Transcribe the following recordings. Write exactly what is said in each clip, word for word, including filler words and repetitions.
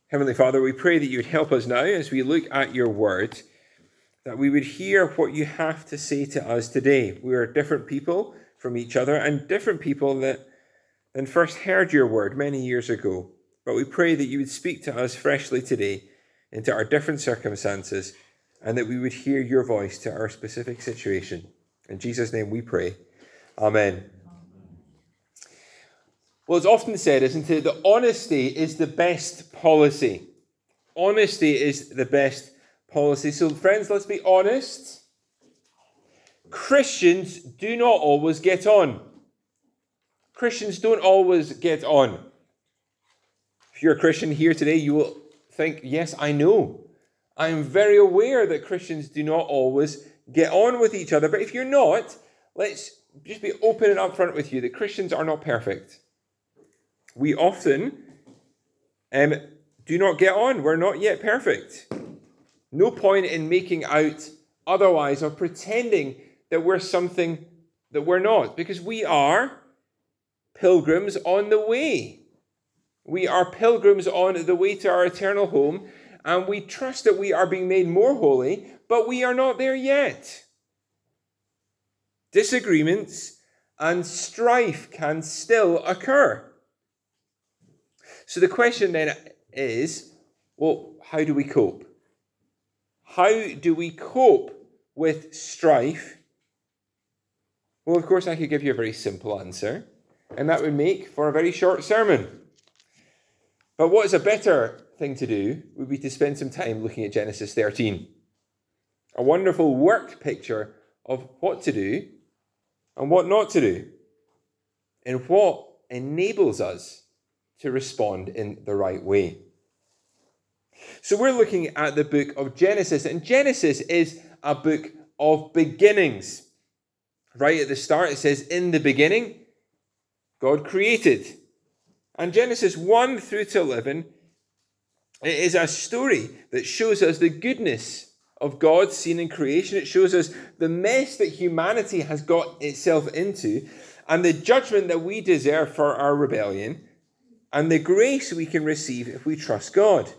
Heavenly Father, we pray that you would help us now as we look at your word, that we would hear what you have to say to us today. We are different people from each other and different people that than first heard your word many years ago. But we pray that you would speak to us freshly today into our different circumstances and that we would hear your voice to our specific situation. In Jesus' name we pray. Amen. Well, it's often said, isn't it, that honesty is the best policy. Honesty is the best policy. So, friends, let's be honest. Christians do not always get on. Christians don't always get on. If you're a Christian here today, you will think, yes, I know. I am very aware that Christians do not always get on with each other. But if you're not, let's just be open and upfront with you that Christians are not perfect. We often um, do not get on. We're not yet perfect. No point in making out otherwise or pretending that we're something that we're not, because we are pilgrims on the way. We are pilgrims on the way to our eternal home, and we trust that we are being made more holy, but we are not there yet. Disagreements and strife can still occur. So the question then is, well, how do we cope? How do we cope with strife? Well, of course, I could give you a very simple answer, and that would make for a very short sermon. But what is a better thing to do would be to spend some time looking at Genesis thirteen. A wonderful worked picture of what to do and what not to do, and what enables us to respond in the right way. So we're looking at the book of Genesis, and Genesis is a book of beginnings. Right at the start, it says, in the beginning, God created. And Genesis one through to eleven, it is a story that shows us the goodness of God seen in creation. It shows us the mess that humanity has got itself into, and the judgment that we deserve for our rebellion, and the grace we can receive if we trust God.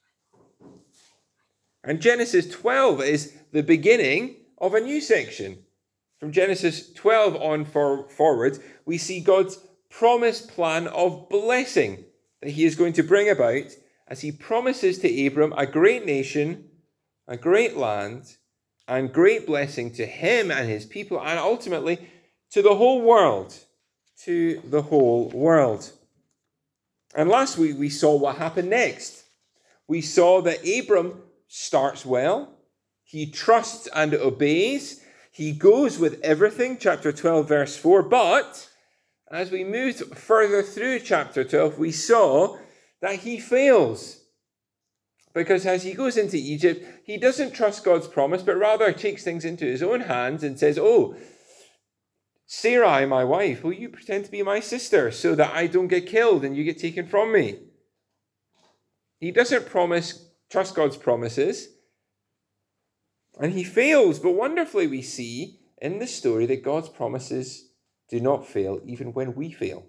And Genesis twelve is the beginning of a new section. From Genesis twelve on for, forward, we see God's promised plan of blessing that he is going to bring about as he promises to Abram a great nation, a great land, and great blessing to him and his people, and ultimately to the whole world. To the whole world. And last week we saw what happened next. We saw that Abram starts well. He trusts and obeys. He goes with everything, chapter twelve, verse four. But as we moved further through chapter twelve, we saw that he fails. Because as he goes into Egypt, he doesn't trust God's promise, but rather takes things into his own hands and says, oh, Sarai, my wife, will you pretend to be my sister so that I don't get killed and you get taken from me? He doesn't promise, trust God's promises. And he fails, but wonderfully we see in the story that God's promises do not fail even when we fail.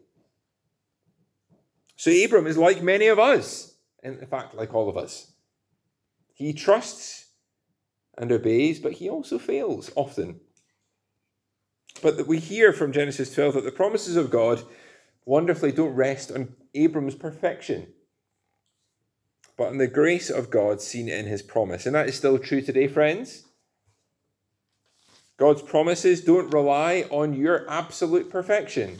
So Abram is like many of us, in fact, like all of us. He trusts and obeys, but he also fails often. But that we hear from Genesis twelve that the promises of God wonderfully don't rest on Abram's perfection, but on the grace of God seen in his promise. And that is still true today, friends. God's promises don't rely on your absolute perfection,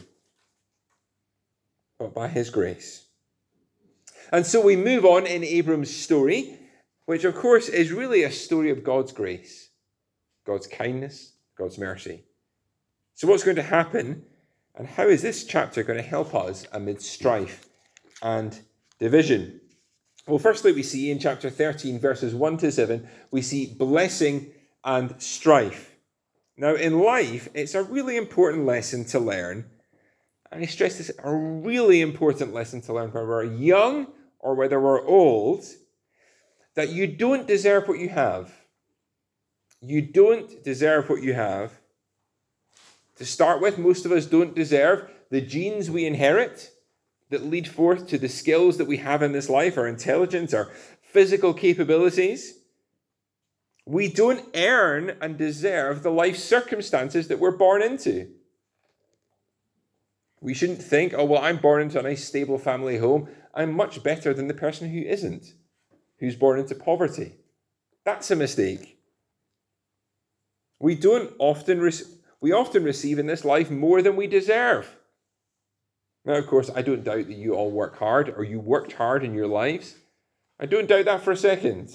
but by his grace. And so we move on in Abram's story, which of course is really a story of God's grace, God's kindness, God's mercy. So what's going to happen, and how is this chapter going to help us amid strife and division? Well, firstly, we see in chapter thirteen, verses one to seven, we see blessing and strife. Now, in life, it's a really important lesson to learn, and I stress this, a really important lesson to learn whether we're young or whether we're old, that you don't deserve what you have. You don't deserve what you have. To start with, most of us don't deserve the genes we inherit. that lead forth to the skills that we have in this life, our intelligence, our physical capabilities. We don't earn and deserve the life circumstances that we're born into. We shouldn't think, oh, well, I'm born into a nice, stable family home. I'm much better than the person who isn't, who's born into poverty. That's a mistake. We don't often, re- we often receive in this life more than we deserve. Now, of course, I don't doubt that you all work hard, or you worked hard in your lives. I don't doubt that for a second.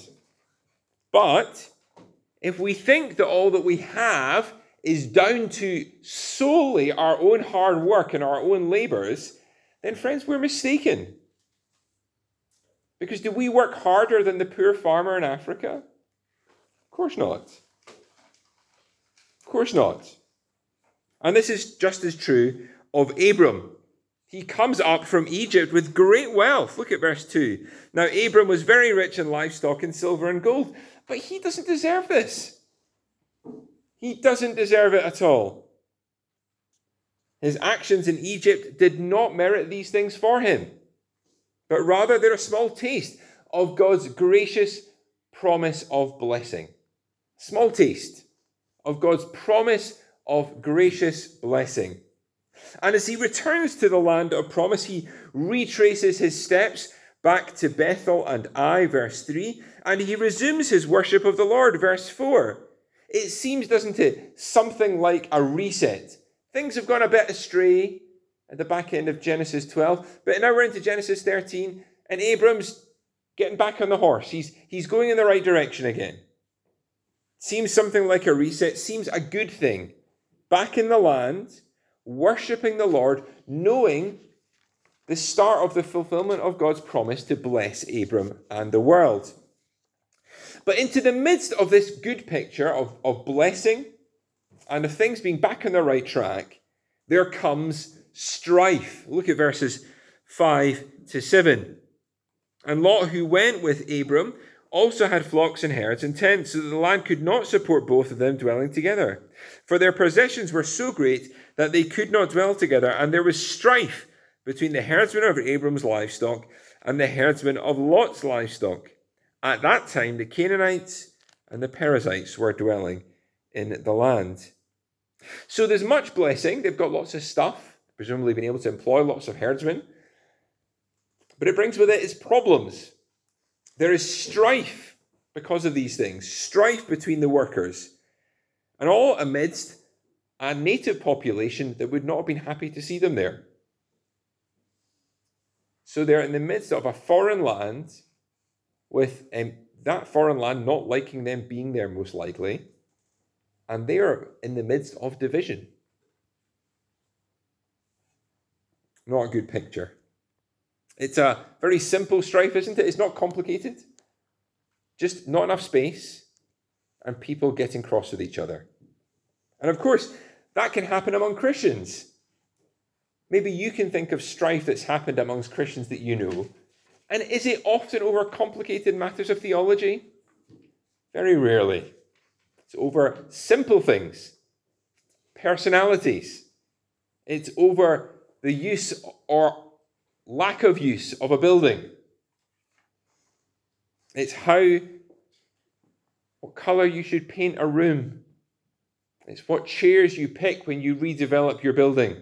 But if we think that all that we have is down to solely our own hard work and our own labours, then friends, we're mistaken. Because do we work harder than the poor farmer in Africa? Of course not. Of course not. And this is just as true of Abram. He comes up from Egypt with great wealth. Look at verse two. Now, Abram was very rich in livestock and silver and gold, but he doesn't deserve this. He doesn't deserve it at all. His actions in Egypt did not merit these things for him, but rather they're a small taste of God's gracious promise of blessing. Small taste of God's promise of gracious blessing. And as he returns to the land of promise, he retraces his steps back to Bethel and Ai, verse three, and he resumes his worship of the Lord, verse four. It seems, doesn't it, something like a reset. Things have gone a bit astray at the back end of Genesis twelve, but now we're into Genesis thirteen, and Abram's getting back on the horse. He's, he's going in the right direction again. Seems something like a reset, seems a good thing. Back in the land, worshipping the Lord, knowing the start of the fulfillment of God's promise to bless Abram and the world. But into the midst of this good picture of, of blessing and of things being back on the right track, there comes strife. Look at verses five to seven. And Lot, who went with Abram, also had flocks and herds and tents, so that the land could not support both of them dwelling together. For their possessions were so great that they could not dwell together, and there was strife between the herdsmen of Abram's livestock and the herdsmen of Lot's livestock. At that time, the Canaanites and the Perizzites were dwelling in the land. So there's much blessing. They've got lots of stuff, presumably been able to employ lots of herdsmen. But it brings with it its problems. There is strife because of these things, strife between the workers, and all amidst a native population that would not have been happy to see them there. So they're in the midst of a foreign land, with um, that foreign land not liking them being there most likely, and they are in the midst of division. Not a good picture. It's a very simple strife, isn't it? It's not complicated. Just not enough space and people getting cross with each other. And of course, that can happen among Christians. Maybe you can think of strife that's happened amongst Christians that you know. And is it often over complicated matters of theology? Very rarely. It's over simple things, personalities. It's over the use or lack of use of a building. It's how, what colour you should paint a room. It's what chairs you pick when you redevelop your building.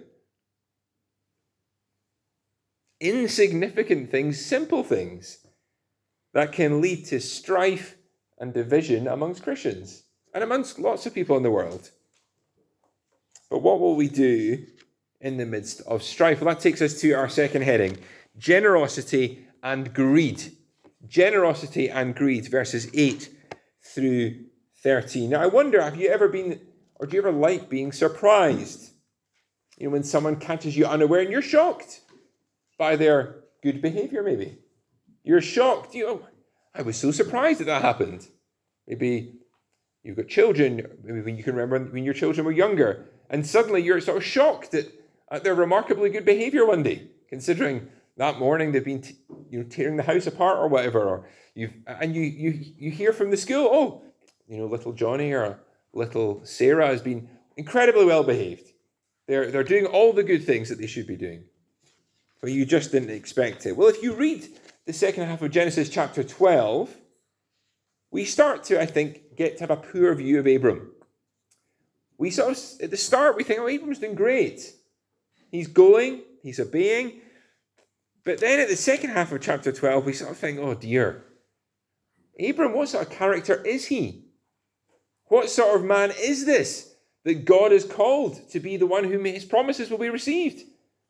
Insignificant things, simple things that can lead to strife and division amongst Christians and amongst lots of people in the world. But what will we do in the midst of strife? Well, that takes us to our second heading, generosity and greed. Generosity and greed, verses eight through thirteen. Now, I wonder, have you ever been, or do you ever like being surprised? You know, when someone catches you unaware and you're shocked by their good behavior, maybe. You're shocked. You know, I was so surprised that that happened. Maybe you've got children, maybe when you can remember when your children were younger, and suddenly you're sort of shocked at, at their remarkably good behavior one day, considering that morning they've been t- you know, tearing the house apart or whatever, or you've and you you you hear from the school, oh, you know, little Johnny or little Sarah has been incredibly well behaved. They're they're doing all the good things that they should be doing. but you just didn't expect it. Well, if you read the second half of Genesis chapter twelve, we start to, I think, get to have a poor view of Abram. We sort of, at the start, we think, oh, Abram's doing great. He's going, he's obeying. But then at the second half of chapter twelve, we sort of think, oh dear, Abram, what sort of character is he? What sort of man is this that God has called to be the one whom his promises will be received?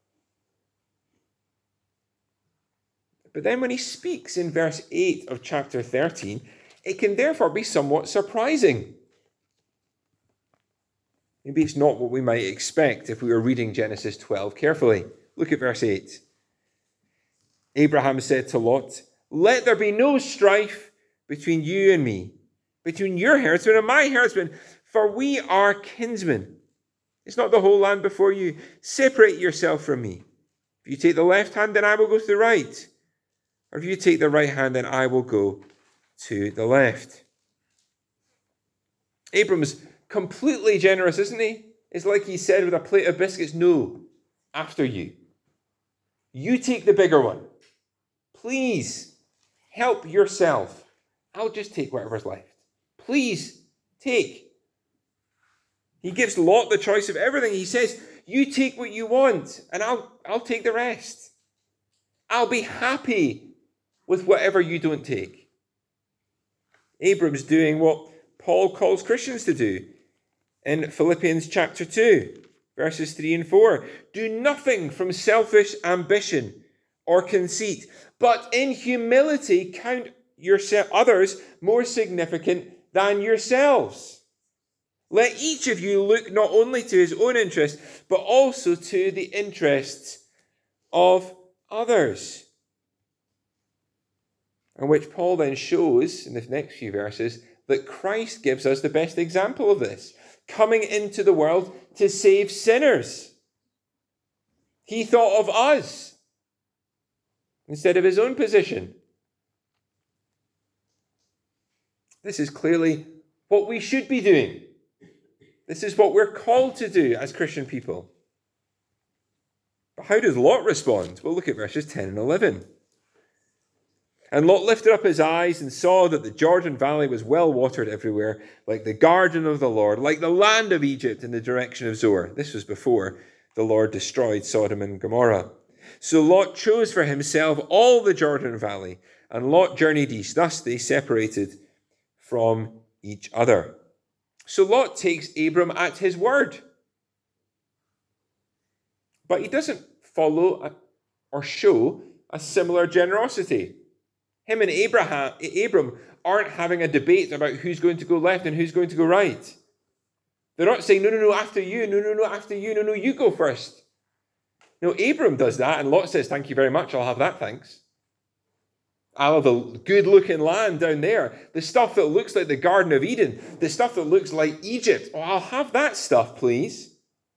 But then when he speaks in verse eight of chapter thirteen, it can therefore be somewhat surprising. Maybe it's not what we might expect if we were reading Genesis twelve carefully. Look at verse eight. Abraham said to Lot, "Let there be no strife between you and me, between your herdsmen and my herdsmen, for we are kinsmen. Is not the whole land before you? Separate yourself from me. If you take the left hand, then I will go to the right. Or if you take the right hand, then I will go to the left." Abram's completely generous, isn't he? It's like he said with a plate of biscuits, "No, after you. You take the bigger one. Please help yourself. I'll just take whatever's left. Please take." He gives Lot the choice of everything. He says, "You take what you want, and I'll, I'll take the rest. I'll be happy with whatever you don't take." Abram's doing what Paul calls Christians to do in Philippians chapter two, verses three and four. "Do nothing from selfish ambition or conceit, but in humility count yourself, others more significant than yourselves. Let each of you look not only to his own interest, but also to the interests of others." And which Paul then shows in the next few verses that Christ gives us the best example of this, coming into the world to save sinners. He thought of us instead of his own position. This is clearly what we should be doing. This is what we're called to do as Christian people. But how does Lot respond? Well, look at verses ten and eleven. "And Lot lifted up his eyes and saw that the Jordan Valley was well watered everywhere, like the garden of the Lord, like the land of Egypt in the direction of Zoar." This was before the Lord destroyed Sodom and Gomorrah. "So Lot chose for himself all the Jordan Valley, and Lot journeyed east. Thus they separated from each other." So Lot takes Abram at his word. But he doesn't follow a, or show a similar generosity. Him and Abraham, Abram aren't having a debate about who's going to go left and who's going to go right. They're not saying, no, no, no, after you, no, no, no, after you, no, no, you go first. No, Abram does that, and Lot says, "Thank you very much, I'll have that, thanks. I'll have the good-looking land down there, the stuff that looks like the Garden of Eden, the stuff that looks like Egypt. Oh, I'll have that stuff, please."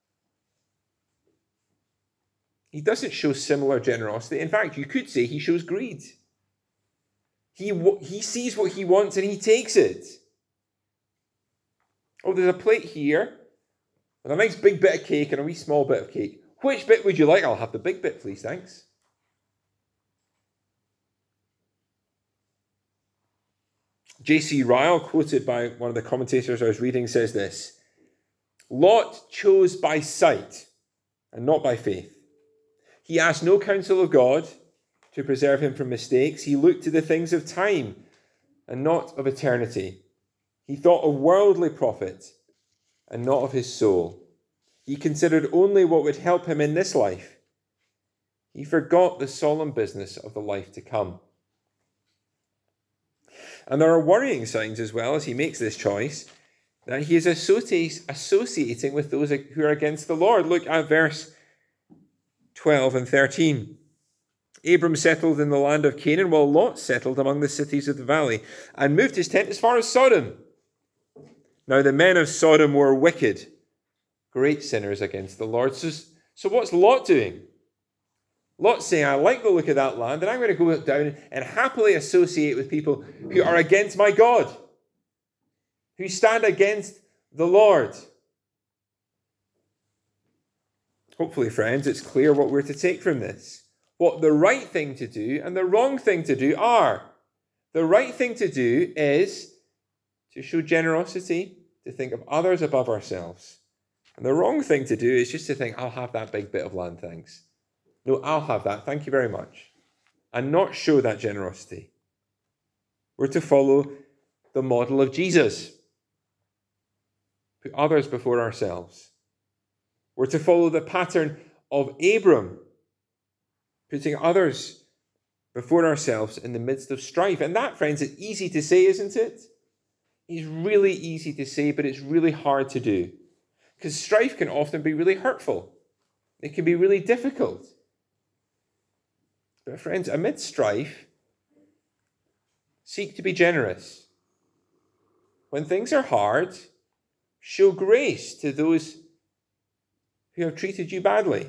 He doesn't show similar generosity. In fact, you could say he shows greed. He, he sees what he wants and he takes it. "Oh, there's a plate here with a nice big bit of cake and a wee small bit of cake. Which bit would you like?" "I'll have the big bit, please, thanks." J C Ryle, quoted by one of the commentators I was reading, says this: "Lot chose by sight and not by faith. He asked no counsel of God to preserve him from mistakes. He looked to the things of time and not of eternity. He thought of worldly profit and not of his soul. He considered only what would help him in this life. He forgot the solemn business of the life to come." And there are worrying signs as well as he makes this choice that he is associating with those who are against the Lord. Look at verse twelve and thirteen. "Abram settled in the land of Canaan, while Lot settled among the cities of the valley, and moved his tent as far as Sodom. Now the men of Sodom were wicked, great sinners against the Lord." So, so what's Lot doing? Lot's saying, "I like the look of that land, and I'm going to go down and happily associate with people who are against my God, who stand against the Lord." Hopefully, friends, it's clear what we're to take from this. what the right thing to do and the wrong thing to do are. The right thing to do is to show generosity, to think of others above ourselves. And the wrong thing to do is just to think, I'll have that big bit of land, thanks. No, I'll have that, thank you very much. And not show that generosity. We're to follow the model of Jesus. Put others before ourselves. We're to follow the pattern of Abram, putting others before ourselves in the midst of strife. And that, friends, is easy to say, isn't it? It's really easy to say, but it's really hard to do. Because strife can often be really hurtful. It can be really difficult. But friends, amid strife, seek to be generous. When things are hard, show grace to those who have treated you badly.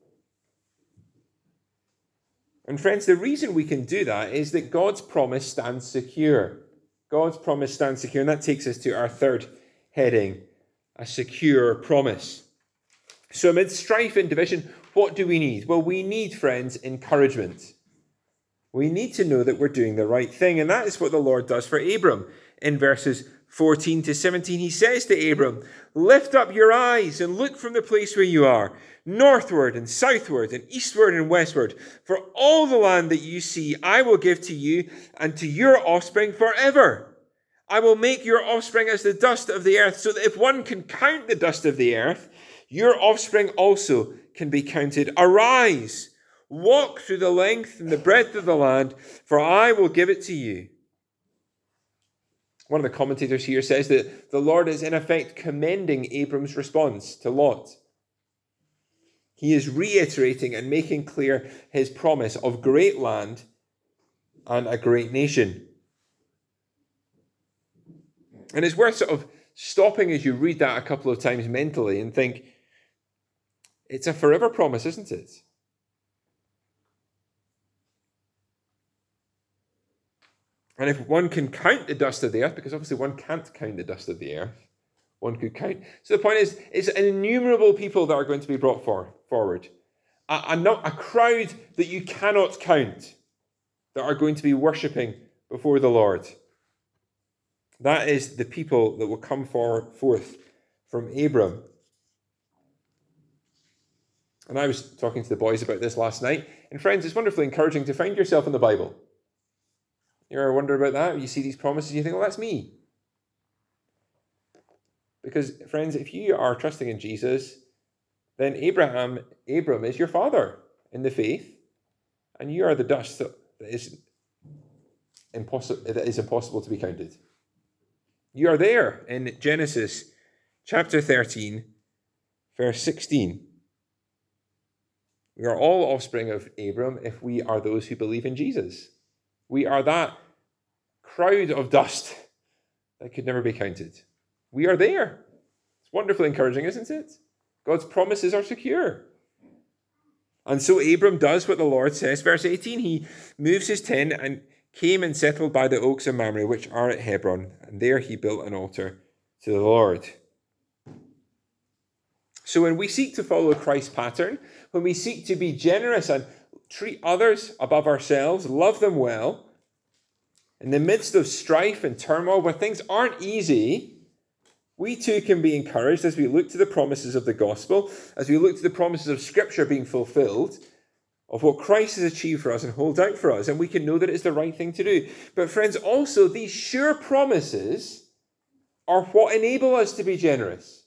And friends, the reason we can do that is that God's promise stands secure. God's promise stands secure, and that takes us to our third heading, a secure promise. So amid strife and division, what do we need? Well, we need, friends, encouragement. We need to know that we're doing the right thing, and that is what the Lord does for Abram. In verses fourteen to seventeen, he says to Abram, lift up your eyes and look from the place where you are, northward and southward and eastward and westward. For all the land that you see, I will give to you and to your offspring forever. I will make your offspring as the dust of the earth, so that if one can count the dust of the earth, your offspring also can be counted. Arise, walk through the length and the breadth of the land, for I will give it to you. One of the commentators here says that the Lord is in effect commending Abram's response to Lot. He is reiterating and making clear his promise of great land and a great nation. And it's worth sort of stopping as you read that a couple of times mentally and think, it's a forever promise, isn't it? And if one can count the dust of the earth, because obviously one can't count the dust of the earth, one could count. So the point is, it's innumerable people that are going to be brought for, forward. A, a, not, a crowd that you cannot count that are going to be worshipping before the Lord. That is the people that will come for, forth from Abram. And I was talking to the boys about this last night. And friends, it's wonderfully encouraging to find yourself in the Bible. You ever wonder about that? You see these promises and you think, well, that's me. Because, friends, if you are trusting in Jesus, then Abraham, Abram is your father in the faith, and you are the dust that is impossible, that is impossible to be counted. You are there in Genesis chapter thirteen, verse sixteen. We are all offspring of Abram if we are those who believe in Jesus. We are that crowd of dust that could never be counted. We are there. It's wonderfully encouraging, isn't it? God's promises are secure. And so Abram does what the Lord says. Verse eighteen, he moves his tent and came and settled by the oaks of Mamre, which are at Hebron, and there he built an altar to the Lord. So when we seek to follow Christ's pattern, when we seek to be generous and treat others above ourselves, love them well, in the midst of strife and turmoil, where things aren't easy, we too can be encouraged as we look to the promises of the gospel, as we look to the promises of Scripture being fulfilled, of what Christ has achieved for us and holds out for us, and we can know that it's the right thing to do. But friends, also these sure promises are what enable us to be generous,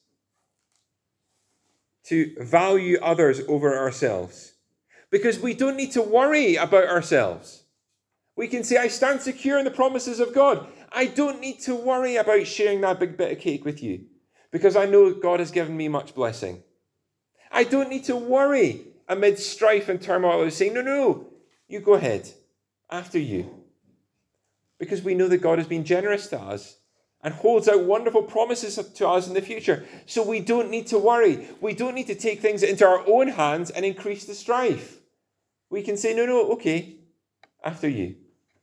to value others over ourselves, because we don't need to worry about ourselves. We can say, I stand secure in the promises of God. I don't need to worry about sharing that big bit of cake with you, because I know God has given me much blessing. I don't need to worry amid strife and turmoil of saying, no, no, you go ahead, after you. Because we know that God has been generous to us and holds out wonderful promises to us in the future. So we don't need to worry. We don't need to take things into our own hands and increase the strife. We can say, no, no, okay, after you.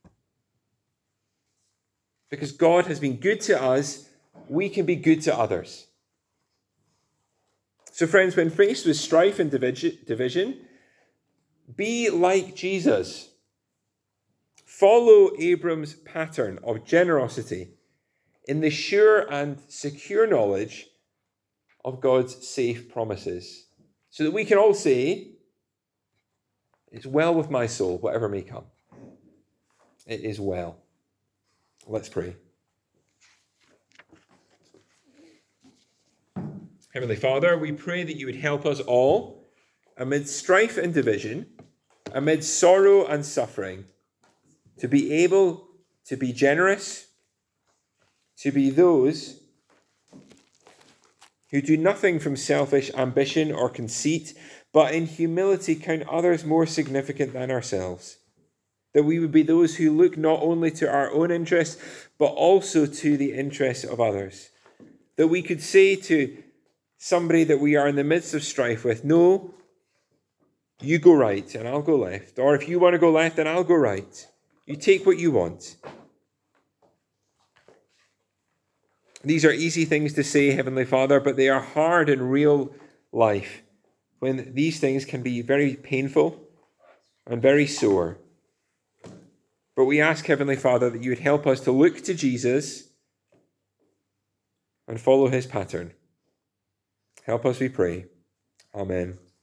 Because God has been good to us, we can be good to others. So friends, when faced with strife and division, Be like Jesus. Follow Abram's pattern of generosity in the sure and secure knowledge of God's safe promises, so that we can all say, it's well with my soul, whatever may come. It is well. Let's pray. Heavenly Father, we pray that you would help us all, amid strife and division, amid sorrow and suffering, to be able to be generous, to be those who do nothing from selfish ambition or conceit, but in humility count others more significant than ourselves. That we would be those who look not only to our own interests, but also to the interests of others. That we could say to somebody that we are in the midst of strife with, no, you go right and I'll go left. Or if you want to go left, then I'll go right. You take what you want. These are easy things to say, Heavenly Father, but they are hard in real life, when these things can be very painful and very sore. But we ask, Heavenly Father, that you would help us to look to Jesus and follow his pattern. Help us, we pray. Amen.